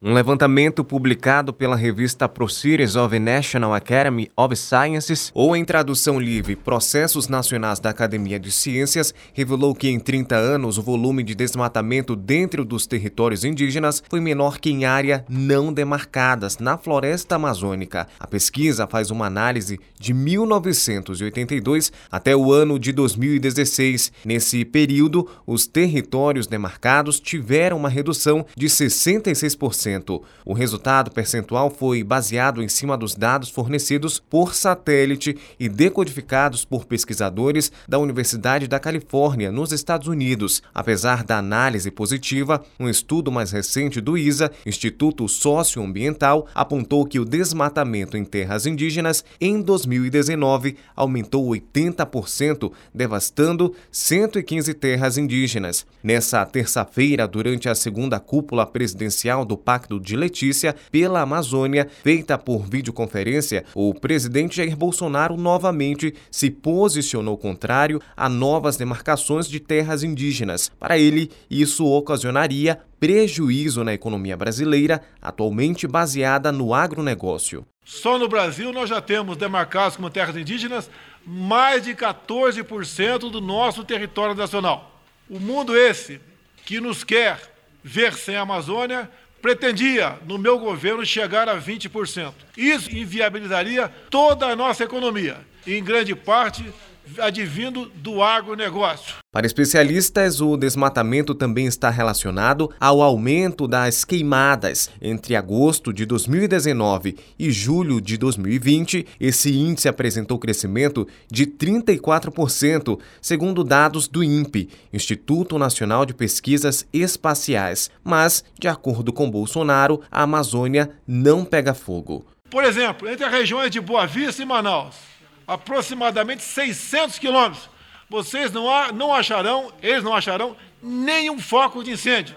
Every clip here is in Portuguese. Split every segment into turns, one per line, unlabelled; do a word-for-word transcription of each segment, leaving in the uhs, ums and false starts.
Um levantamento publicado pela revista Proceedings of the National Academy of Sciences, ou em tradução livre, Processos Nacionais da Academia de Ciências, revelou que em trinta anos o volume de desmatamento dentro dos territórios indígenas foi menor que em áreas não demarcadas na floresta amazônica. A pesquisa faz uma análise de mil novecentos e oitenta e dois até o ano de dois mil e dezesseis. Nesse período, os territórios demarcados tiveram uma redução de sessenta e seis por cento. O resultado percentual foi baseado em cima dos dados fornecidos por satélite e decodificados por pesquisadores da Universidade da Califórnia, nos Estados Unidos. Apesar da análise positiva, um estudo mais recente do I S A, Instituto Socioambiental, apontou que o desmatamento em terras indígenas em dois mil e dezenove aumentou oitenta por cento, devastando cento e quinze terras indígenas. Nessa terça-feira, durante a segunda cúpula presidencial do Pacto de Letícia pela Amazônia, feita por videoconferência, o presidente Jair Bolsonaro novamente se posicionou contrário a novas demarcações de terras indígenas. Para ele, isso ocasionaria prejuízo na economia brasileira, atualmente baseada no agronegócio.
Só no Brasil nós já temos demarcados como terras indígenas mais de quatorze por cento do nosso território nacional. O mundo esse que nos quer ver sem a Amazônia pretendia, no meu governo, chegar a vinte por cento. Isso inviabilizaria toda a nossa economia, em grande parte advindo do agronegócio.
Para especialistas, o desmatamento também está relacionado ao aumento das queimadas. Entre agosto de dois mil e dezenove e julho de dois mil e vinte, esse índice apresentou crescimento de trinta e quatro por cento, segundo dados do INPE, Instituto Nacional de Pesquisas Espaciais. Mas, de acordo com Bolsonaro, a Amazônia não pega fogo.
Por exemplo, entre as regiões de Boa Vista e Manaus, aproximadamente seiscentos quilômetros, vocês não, há, não acharão, eles não acharão nenhum foco de incêndio,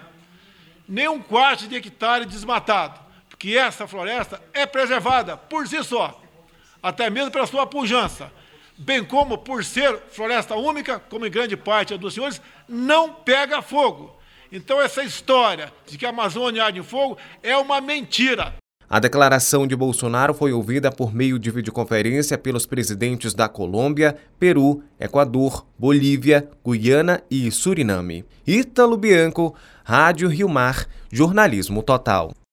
nem um quarto de hectare desmatado, porque essa floresta é preservada por si só, até mesmo pela sua pujança, bem como por ser floresta única, como em grande parte dos senhores, não pega fogo. Então essa história de que a Amazônia arde em fogo é uma mentira.
A declaração de Bolsonaro foi ouvida por meio de videoconferência pelos presidentes da Colômbia, Peru, Equador, Bolívia, Guiana e Suriname. Ítalo Bianco, Rádio Rio Mar, Jornalismo Total.